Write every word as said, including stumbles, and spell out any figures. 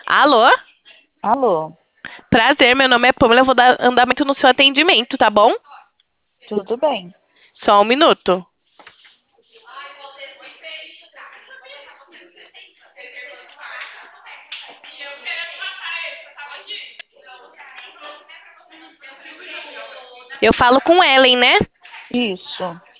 Alô? Alô, Prazer, meu nome é Pamela, eu vou dar andamento no seu atendimento, tá bom? tudo bem? Só um minuto. Eu falo com Ellen, né? Isso.